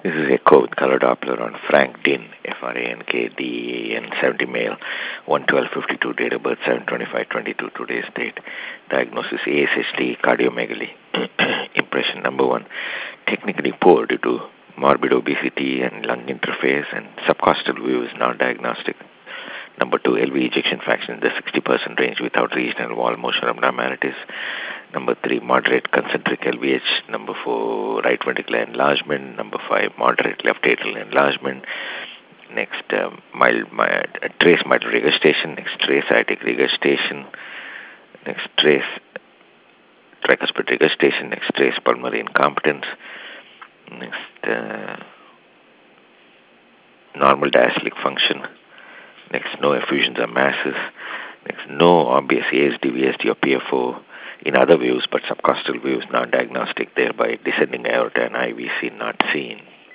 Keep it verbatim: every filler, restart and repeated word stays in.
This is echo with color Doppler on Frank Din, F R A N K D E A N, seventy male, one twelve fifty-two, date of birth seven twenty-five twenty-two, today's date. Diagnosis A S H D, cardiomegaly. Impression number one, technically poor due to morbid obesity and lung interface, and subcostal view is non-diagnostic. Number two, L V ejection fraction in the sixty percent range without regional wall motion abnormalities. Number three, moderate concentric L V H. Number four, right ventricular enlargement. Number five, moderate left atrial enlargement. Next, um, mild, mild uh, trace mitral regurgitation. Next, trace aortic regurgitation. Next, trace tricuspid regurgitation. Next, trace pulmonary incompetence. Next, uh, normal diastolic function. Next, no effusions or masses. Next, no obvious A S D, V S D or P F O in other views, but subcostal views non-diagnostic, thereby descending aorta and I V C not seen.